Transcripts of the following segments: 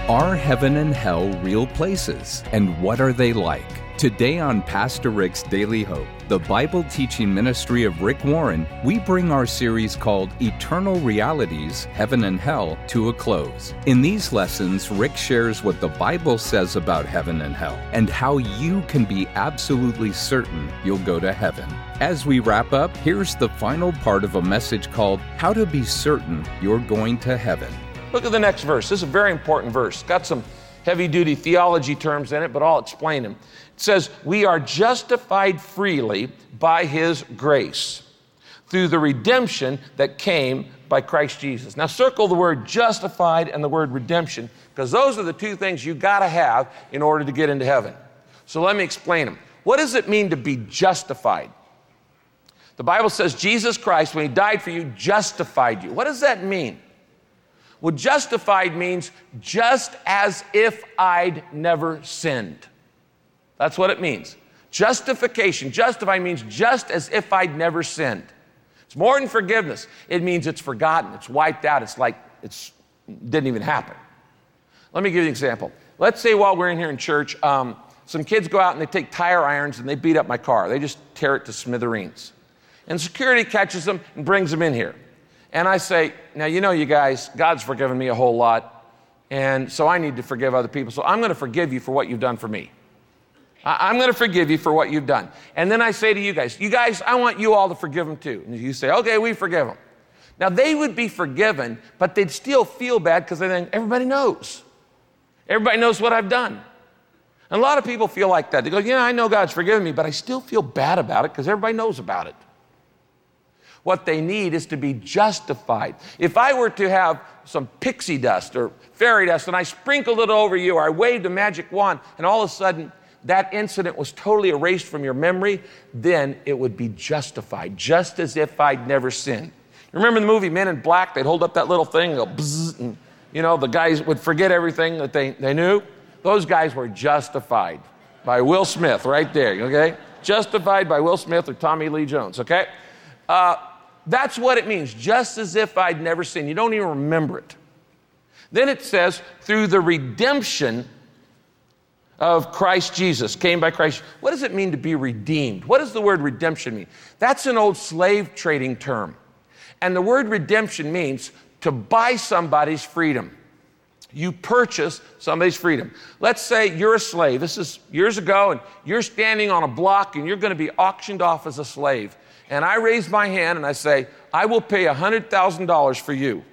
Are heaven and hell real places? And what are they like? Today on Pastor Rick's Daily Hope, the Bible teaching ministry of Rick Warren, we bring our series called Eternal Realities, Heaven and Hell to a close. In these lessons, Rick shares what the Bible says about heaven and hell and how you can be absolutely certain you'll go to heaven. As we wrap up, here's the final part of a message called How to Be Certain You're Going to Heaven. Look at the next verse. This is a very important verse. Got some heavy-duty theology terms in it, but I'll explain them. It says, we are justified freely by His grace through the redemption that came by Christ Jesus. Now circle the word justified and the word redemption, because those are the two things you got to have in order to get into heaven. So let me explain them. What does it mean to be justified? The Bible says Jesus Christ, when He died for you, justified you. What does that mean? Well, justified means just as if I'd never sinned. That's what it means. Justification, justify means just as if I'd never sinned. It's more than forgiveness. It means it's forgotten, it's wiped out, it's like it didn't even happen. Let me give you an example. Let's say while we're in here in church, some kids go out and they take tire irons and they beat up my car. They just tear it to smithereens. And security catches them and brings them in here. And I say, now, you know, you guys, God's forgiven me a whole lot, and so I need to forgive other people. So I'm going to forgive you for what you've done for me. I'm going to forgive you for what you've done. And then I say to you guys, I want you all to forgive them too. And you say, okay, we forgive them. Now, they would be forgiven, but they'd still feel bad because they think, everybody knows. Everybody knows what I've done. And a lot of people feel like that. They go, yeah, I know God's forgiven me, but I still feel bad about it because everybody knows about it. What they need is to be justified. If I were to have some pixie dust or fairy dust and I sprinkled it over you or I waved a magic wand and all of a sudden that incident was totally erased from your memory, then it would be justified, just as if I'd never sinned. Remember the movie Men in Black? They'd hold up that little thing and go bzzz, and the guys would forget everything that they knew. Those guys were justified by Will Smith right there, okay? Justified by Will Smith or Tommy Lee Jones, okay? That's what it means, just as if I'd never sinned. You don't even remember it. Then it says, through the redemption of Christ Jesus, came by Christ. What does it mean to be redeemed? What does the word redemption mean? That's an old slave trading term. And the word redemption means to buy somebody's freedom. You purchase somebody's freedom. Let's say you're a slave. This is years ago, and you're standing on a block, and you're going to be auctioned off as a slave. And I raise my hand and I say, I will pay $100,000 for you.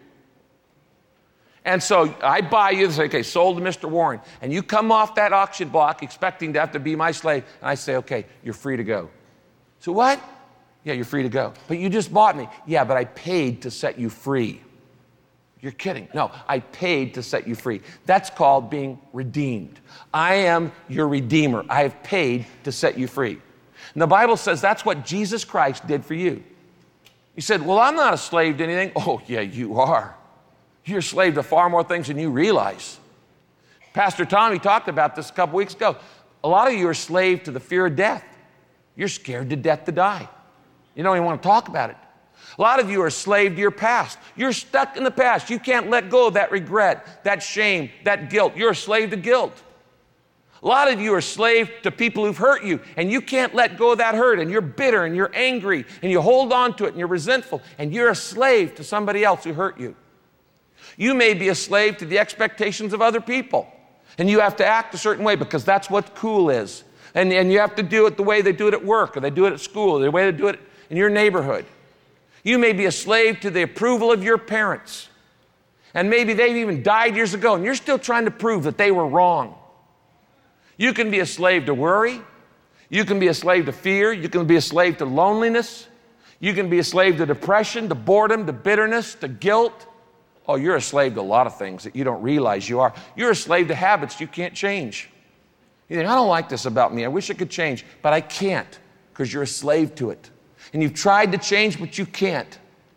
And so I buy you, say, okay, sold to Mr. Warren. And you come off that auction block expecting to have to be my slave. And I say, okay, you're free to go. So what? Yeah, you're free to go. But you just bought me. Yeah, but I paid to set you free. You're kidding. No, I paid to set you free. That's called being redeemed. I am your redeemer. I have paid to set you free. And the Bible says that's what Jesus Christ did for you. You said, well, I'm not a slave to anything. Oh, yeah, you are. You're a slave to far more things than you realize. Pastor Tommy talked about this a couple weeks ago. A lot of you are slave to the fear of death. You're scared to death to die. You don't even want to talk about it. A lot of you are a slave to your past. You're stuck in the past. You can't let go of that regret, that shame, that guilt. You're a slave to guilt. A lot of you are slave to people who've hurt you, and you can't let go of that hurt, and you're bitter, and you're angry, and you hold on to it, and you're resentful, and you're a slave to somebody else who hurt you. You may be a slave to the expectations of other people, and you have to act a certain way because that's what cool is. And you have to do it the way they do it at work, or they do it at school, or the way they do it in your neighborhood. You may be a slave to the approval of your parents, and maybe they've even died years ago, and you're still trying to prove that they were wrong. You can be a slave to worry. You can be a slave to fear. You can be a slave to loneliness. You can be a slave to depression, to boredom, to bitterness, to guilt. Oh, you're a slave to a lot of things that you don't realize you are. You're a slave to habits you can't change. You think, I don't like this about me. I wish I could change, but I can't because you're a slave to it. And you've tried to change, but you can't.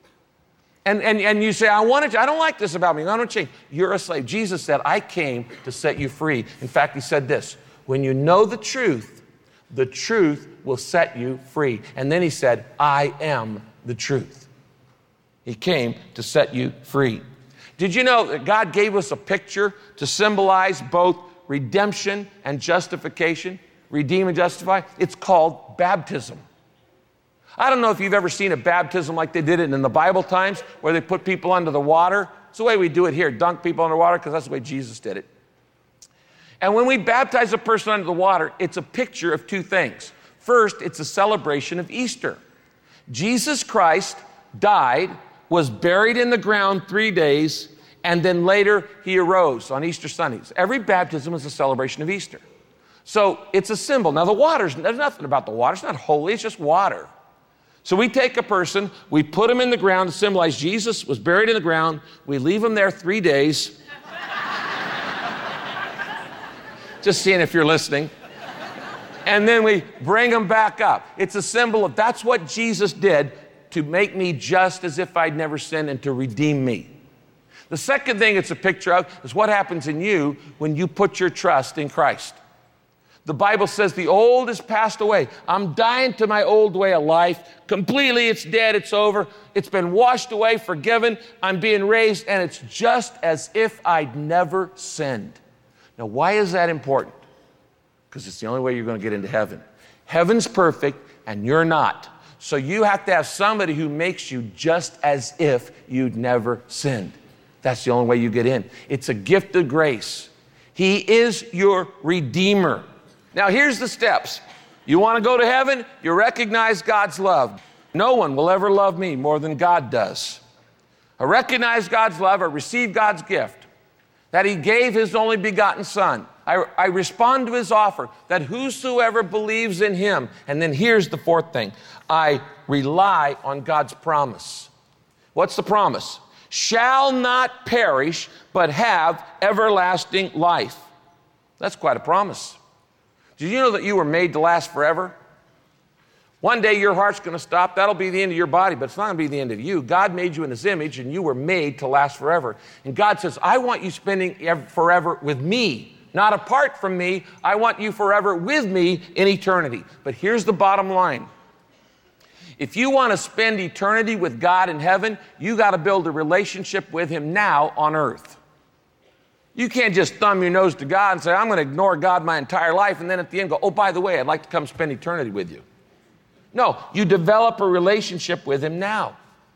And you say, I don't like this about me. I don't change. You're a slave. Jesus said, I came to set you free. In fact, He said this, when you know the truth will set you free. And then He said, I am the truth. He came to set you free. Did you know that God gave us a picture to symbolize both redemption and justification? Redeem and justify. It's called baptism. I don't know if you've ever seen a baptism like they did it in the Bible times, where they put people under the water. It's the way we do it here, dunk people under water, because that's the way Jesus did it. And when we baptize a person under the water, it's a picture of two things. First, it's a celebration of Easter. Jesus Christ died, was buried in the ground 3 days, and then later he arose on Easter Sundays. Every baptism is a celebration of Easter. So it's a symbol. Now there's nothing about the water. It's not holy, it's just water. So we take a person, we put him in the ground to symbolize Jesus was buried in the ground. We leave him there 3 days. Just seeing if you're listening. And then we bring him back up. It's a symbol of that's what Jesus did to make me just as if I'd never sinned and to redeem me. The second thing it's a picture of is what happens in you when you put your trust in Christ. The Bible says the old is passed away. I'm dying to my old way of life. Completely, it's dead, it's over. It's been washed away, forgiven. I'm being raised, and it's just as if I'd never sinned. Now, why is that important? Because it's the only way you're going to get into heaven. Heaven's perfect, and you're not. So you have to have somebody who makes you just as if you'd never sinned. That's the only way you get in. It's a gift of grace. He is your Redeemer. Now, here's the steps. You want to go to heaven? You recognize God's love. No one will ever love me more than God does. I recognize God's love. I receive God's gift, that he gave his only begotten Son. I respond to his offer that whosoever believes in him, and then here's the fourth thing, I rely on God's promise. What's the promise? Shall not perish, but have everlasting life. That's quite a promise. Did you know that you were made to last forever? One day your heart's going to stop. That'll be the end of your body, but it's not going to be the end of you. God made you in his image, and you were made to last forever. And God says, I want you spending forever with me, not apart from me. I want you forever with me in eternity. But here's the bottom line. If you want to spend eternity with God in heaven, you got to build a relationship with him now on earth. You can't just thumb your nose to God and say, I'm going to ignore God my entire life, and then at the end go, oh, by the way, I'd like to come spend eternity with you. No, you develop a relationship with him now.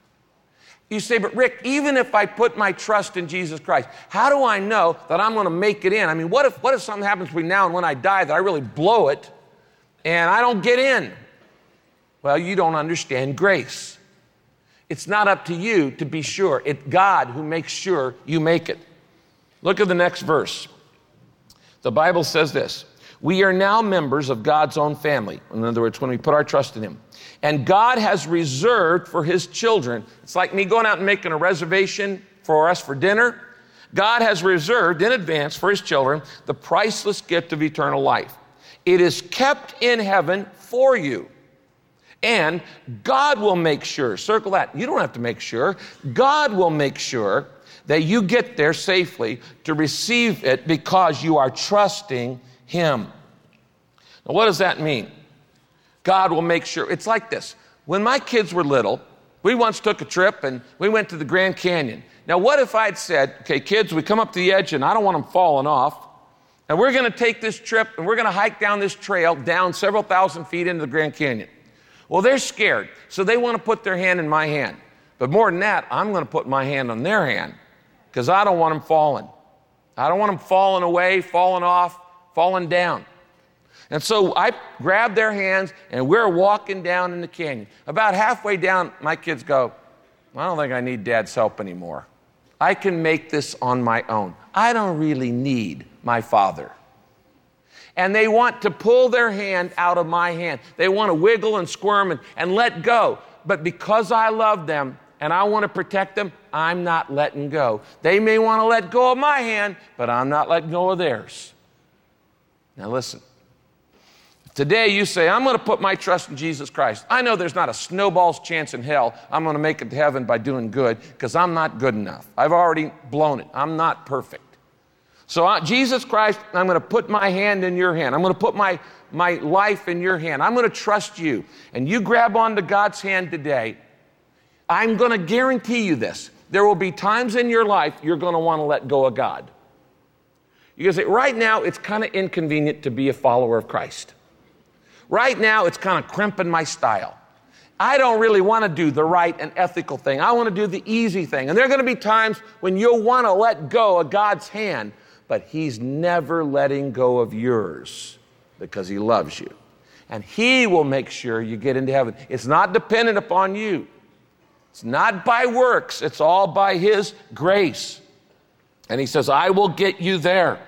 You say, but Rick, even if I put my trust in Jesus Christ, how do I know that I'm going to make it in? I mean, what if something happens between now and when I die that I really blow it and I don't get in? Well, you don't understand grace. It's not up to you to be sure. It's God who makes sure you make it. Look at the next verse. The Bible says this, we are now members of God's own family. In other words, when we put our trust in him. And God has reserved for his children. It's like me going out and making a reservation for us for dinner. God has reserved in advance for his children the priceless gift of eternal life. It is kept in heaven for you. And God will make sure, circle that, you don't have to make sure, God will make sure that you get there safely to receive it because you are trusting him. Now, what does that mean? God will make sure. It's like this. When my kids were little, we once took a trip and we went to the Grand Canyon. Now, what if I'd said, okay, kids, we come up to the edge and I don't want them falling off. And we're going to take this trip and we're going to hike down this trail down several thousand feet into the Grand Canyon. Well, they're scared, so they want to put their hand in my hand. But more than that, I'm going to put my hand on their hand because I don't want them falling. I don't want them falling away, falling off, falling down. And so I grab their hands and we're walking down in the canyon. About halfway down, my kids go, I don't think I need Dad's help anymore. I can make this on my own. I don't really need my father. And they want to pull their hand out of my hand. They want to wiggle and squirm and let go. But because I love them and I want to protect them, I'm not letting go. They may want to let go of my hand, but I'm not letting go of theirs. Now listen. Today you say, I'm going to put my trust in Jesus Christ. I know there's not a snowball's chance in hell I'm going to make it to heaven by doing good because I'm not good enough. I've already blown it. I'm not perfect. So Jesus Christ, I'm going to put my hand in your hand. I'm going to put my life in your hand. I'm going to trust you. And you grab onto God's hand today. I'm going to guarantee you this. there will be times in your life you're going to want to let go of God. You're going to say, right now, it's kind of inconvenient to be a follower of Christ. Right now, it's kind of crimping my style. I don't really want to do the right and ethical thing. I want to do the easy thing. And there are going to be times when you'll want to let go of God's hand, but He's never letting go of yours because He loves you. And He will make sure you get into heaven. It's not dependent upon you. It's not by works. It's all by His grace. And He says, I will get you there.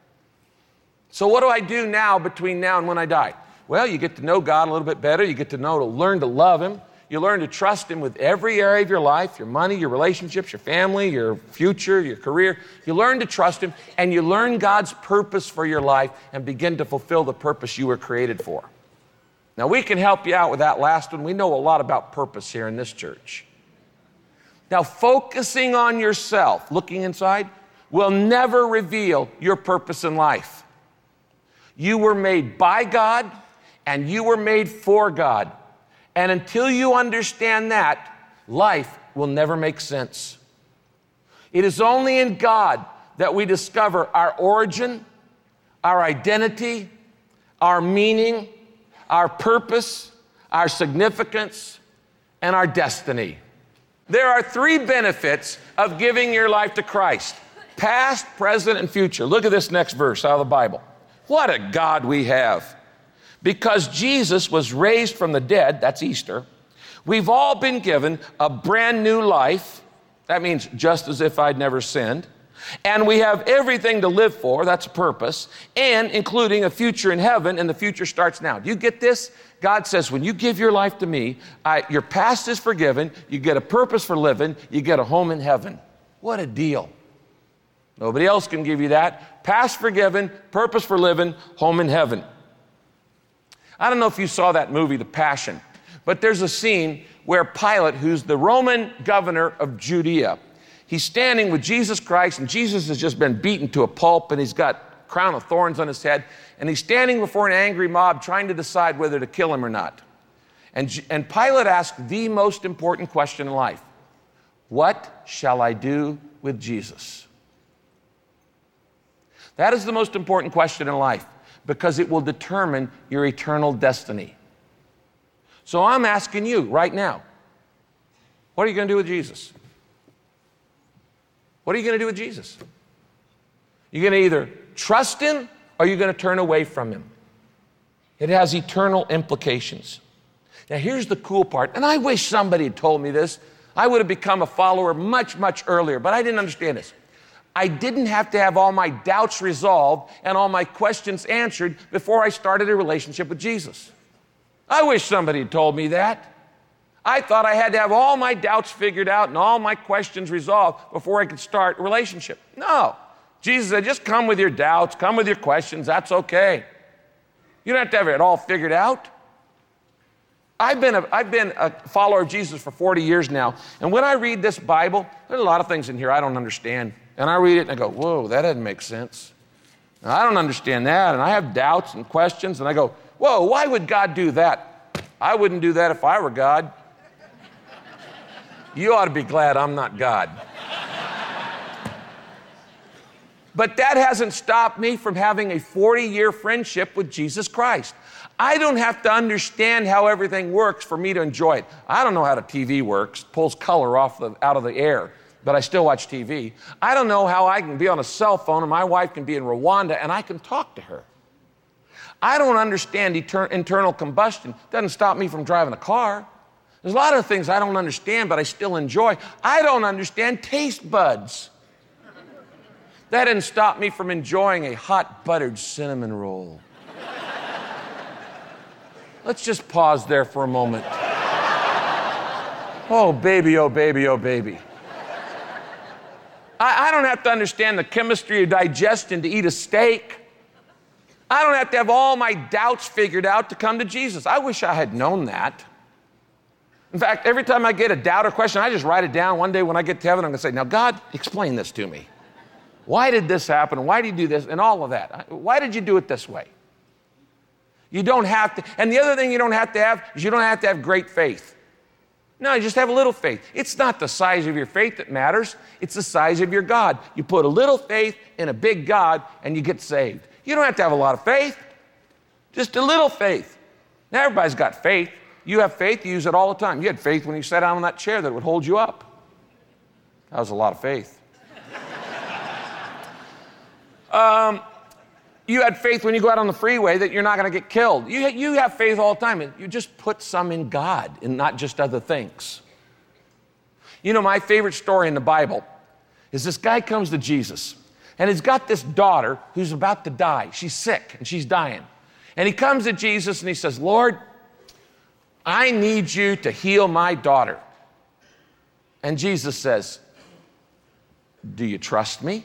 So what do I do now between now and when I die? Well, you get to know God a little bit better. You get to learn to love Him. You learn to trust Him with every area of your life, your money, your relationships, your family, your future, your career. You learn to trust Him, and you learn God's purpose for your life and begin to fulfill the purpose you were created for. Now, we can help you out with that last one. We know a lot about purpose here in this church. Now, focusing on yourself, looking inside, will never reveal your purpose in life. You were made by God, and you were made for God. And until you understand that, life will never make sense. It is only in God that we discover our origin, our identity, our meaning, our purpose, our significance, and our destiny. There are 3 benefits of giving your life to Christ: past, present, and future. Look at this next verse out of the Bible. What a God we have. Because Jesus was raised from the dead, that's Easter, we've all been given a brand new life. That means just as if I'd never sinned. And we have everything to live for, that's purpose, and including a future in heaven, and the future starts now. Do you get this? God says, when you give your life to me, your past is forgiven, you get a purpose for living, you get a home in heaven. What a deal. Nobody else can give you that. Past forgiven, purpose for living, home in heaven. I don't know if you saw that movie, The Passion, but there's a scene where Pilate, who's the Roman governor of Judea, he's standing with Jesus Christ, and Jesus has just been beaten to a pulp, and he's got a crown of thorns on his head, and he's standing before an angry mob trying to decide whether to kill him or not. And Pilate asked the most important question in life: what shall I do with Jesus? That is the most important question in life, because it will determine your eternal destiny. So I'm asking you right now, what are you going to do with Jesus? What are you going to do with Jesus? You're going to either trust Him or you're going to turn away from Him. It has eternal implications. Now here's the cool part, and I wish somebody had told me this. I would have become a follower much, much earlier, but I didn't understand this. I didn't have to have all my doubts resolved and all my questions answered before I started a relationship with Jesus. I wish somebody had told me that. I thought I had to have all my doubts figured out and all my questions resolved before I could start a relationship. No. Jesus said, just come with your doubts, come with your questions, that's okay. You don't have it all figured out. I've been a follower of Jesus for 40 years now, and when I read this Bible, there's a lot of things in here I don't understand. And I read it and I go, whoa, that doesn't make sense. And I don't understand that, and I have doubts and questions, and I go, whoa, why would God do that? I wouldn't do that if I were God. You ought to be glad I'm not God. But that hasn't stopped me from having a 40-year friendship with Jesus Christ. I don't have to understand how everything works for me to enjoy it. I don't know how the TV works, pulls color out of the air, but I still watch TV. I don't know how I can be on a cell phone and my wife can be in Rwanda and I can talk to her. I don't understand internal combustion. It doesn't stop me from driving a car. There's a lot of things I don't understand, but I still enjoy. I don't understand taste buds. That didn't stop me from enjoying a hot buttered cinnamon roll. Let's just pause there for a moment. Oh, baby, oh, baby, oh, baby. I don't have to understand the chemistry of digestion to eat a steak. I don't have to have all my doubts figured out to come to Jesus. I wish I had known that. In fact, every time I get a doubt or question, I just write it down. One day when I get to heaven, I'm going to say, now, God, explain this to me. Why did this happen? Why did you do this? And all of that. Why did you do it this way? You don't have to. And the other thing you don't have to have is you don't have to have great faith. No, you just have a little faith. It's not the size of your faith that matters. It's the size of your God. You put a little faith in a big God and you get saved. You don't have to have a lot of faith. Just a little faith. Now, everybody's got faith. You have faith, you use it all the time. You had faith when you sat down on that chair that would hold you up. That was a lot of faith. You had faith when you go out on the freeway that you're not going to get killed. You have faith all the time. And you just put some in God and not just other things. You know, my favorite story in the Bible is this guy comes to Jesus. And he's got this daughter who's about to die. She's sick and she's dying. And he comes to Jesus and he says, Lord, I need you to heal my daughter. And Jesus says, do you trust me?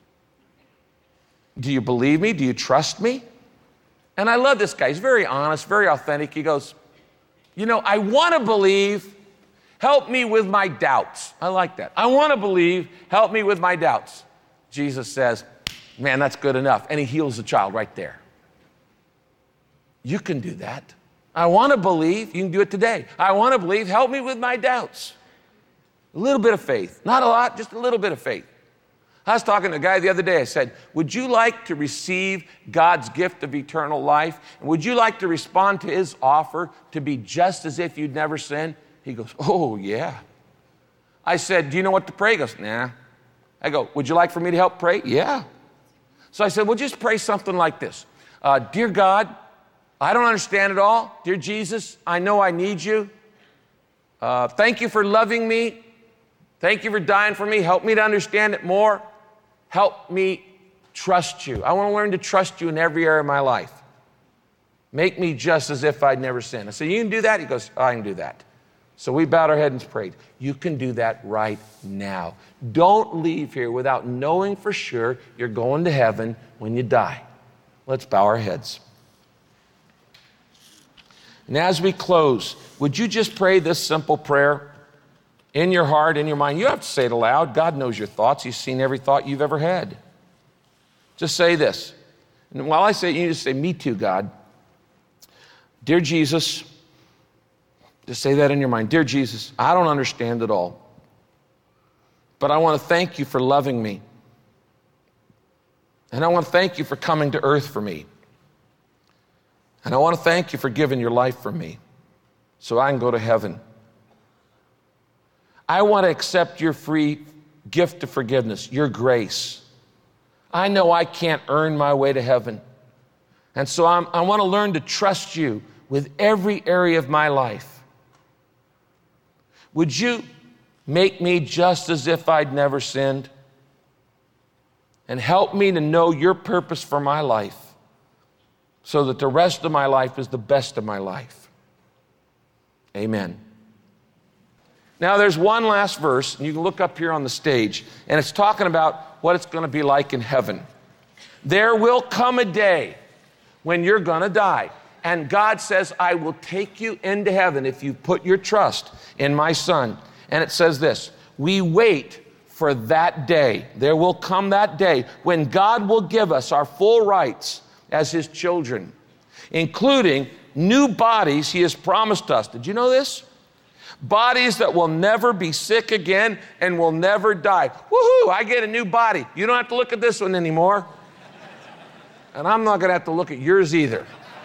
Do you believe me? Do you trust me? And I love this guy. He's very honest, very authentic. He goes, you know, I want to believe. Help me with my doubts. I like that. I want to believe. Help me with my doubts. Jesus says, man, that's good enough. And he heals the child right there. You can do that. I want to believe. You can do it today. I want to believe. Help me with my doubts. A little bit of faith. Not a lot, just a little bit of faith. I was talking to a guy the other day. I said, would you like to receive God's gift of eternal life? And would you like to respond to his offer to be just as if you'd never sinned? He goes, oh, yeah. I said, do you know what to pray? He goes, nah. I go, would you like for me to help pray? Yeah. So I said, well, just pray something like this. Dear God, I don't understand it all. Dear Jesus, I know I need you. Thank you for loving me. Thank you for dying for me. Help me to understand it more. Help me trust you. I want to learn to trust you in every area of my life. Make me just as if I'd never sinned. I said, you can do that? He goes, I can do that. So we bowed our head and prayed. You can do that right now. Don't leave here without knowing for sure you're going to heaven when you die. Let's bow our heads. And as we close, would you just pray this simple prayer? In your heart, in your mind. You don't have to say it aloud. God knows your thoughts. He's seen every thought you've ever had. Just say this. And while I say it, you just say, me too, God. Dear Jesus, just say that in your mind. Dear Jesus, I don't understand it all. But I want to thank you for loving me. And I want to thank you for coming to earth for me. And I want to thank you for giving your life for me so I can go to heaven. I want to accept your free gift of forgiveness, your grace. I know I can't earn my way to heaven. And so I want to learn to trust you with every area of my life. Would you make me just as if I'd never sinned? And help me to know your purpose for my life so that the rest of my life is the best of my life. Amen. Now, there's one last verse, and you can look up here on the stage, and it's talking about what it's going to be like in heaven. There will come a day when you're going to die, and God says, I will take you into heaven if you put your trust in my Son. And it says this, we wait for that day. There will come that day when God will give us our full rights as his children, including new bodies he has promised us. Did you know this? Bodies that will never be sick again and will never die. Woohoo, I get a new body. You don't have to look at this one anymore. And I'm not going to have to look at yours either.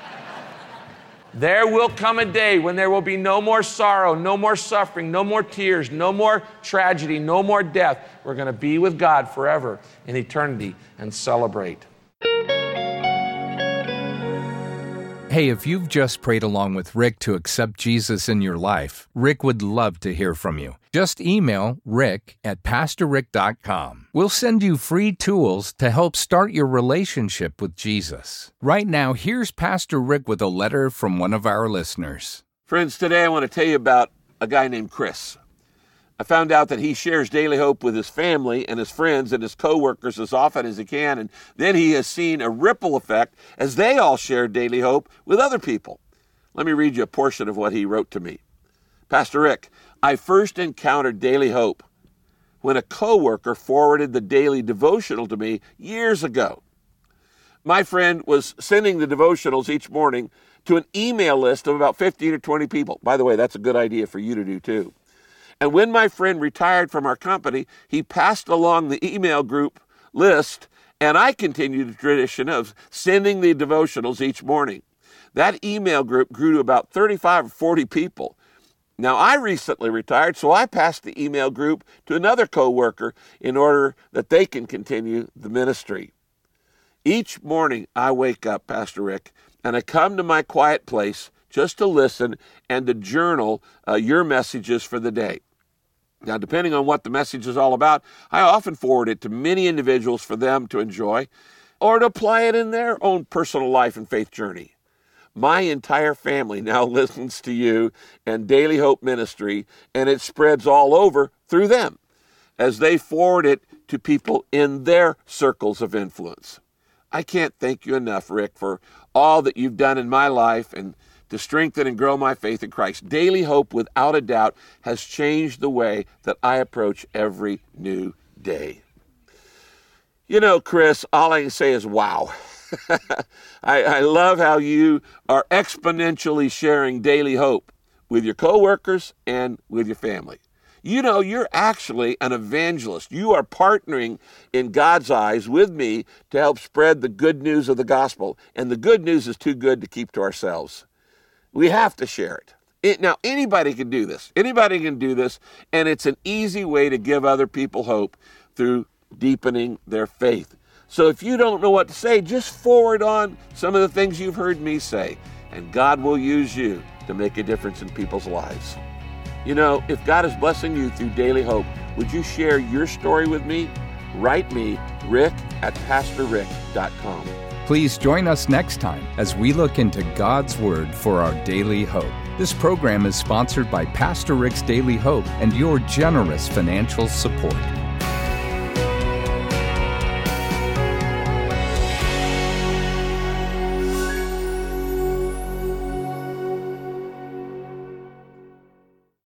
There will come a day when there will be no more sorrow, no more suffering, no more tears, no more tragedy, no more death. We're going to be with God forever in eternity and celebrate. Hey, if you've just prayed along with Rick to accept Jesus in your life, Rick would love to hear from you. Just email rick@pastorrick.com. We'll send you free tools to help start your relationship with Jesus. Right now, here's Pastor Rick with a letter from one of our listeners. Friends, today I want to tell you about a guy named Chris. I found out that he shares Daily Hope with his family and his friends and his co-workers as often as he can, and then he has seen a ripple effect as they all share Daily Hope with other people. Let me read you a portion of what he wrote to me. Pastor Rick, I first encountered Daily Hope when a co-worker forwarded the daily devotional to me years ago. My friend was sending the devotionals each morning to an email list of about 15 or 20 people. By the way, that's a good idea for you to do too. And when my friend retired from our company, he passed along the email group list, and I continued the tradition of sending the devotionals each morning. That email group grew to about 35 or 40 people. Now, I recently retired, so I passed the email group to another coworker in order that they can continue the ministry. Each morning I wake up, Pastor Rick, and I come to my quiet place just to listen and to journal your messages for the day. Now, depending on what the message is all about, I often forward it to many individuals for them to enjoy or to apply it in their own personal life and faith journey. My entire family now listens to you and Daily Hope Ministry, and it spreads all over through them as they forward it to people in their circles of influence. I can't thank you enough, Rick, for all that you've done in my life and to strengthen and grow my faith in Christ. Daily Hope, without a doubt, has changed the way that I approach every new day. You know, Chris, all I can say is wow. I love how you are exponentially sharing Daily Hope with your coworkers and with your family. You know, you're actually an evangelist. You are partnering in God's eyes with me to help spread the good news of the gospel. And the good news is too good to keep to ourselves. We have to share it. Now, anybody can do this. Anybody can do this, and it's an easy way to give other people hope through deepening their faith. So if you don't know what to say, just forward on some of the things you've heard me say, and God will use you to make a difference in people's lives. You know, if God is blessing you through Daily Hope, would you share your story with me? Write me, rick@pastorrick.com. Please join us next time as we look into God's Word for our daily hope. This program is sponsored by Pastor Rick's Daily Hope and your generous financial support.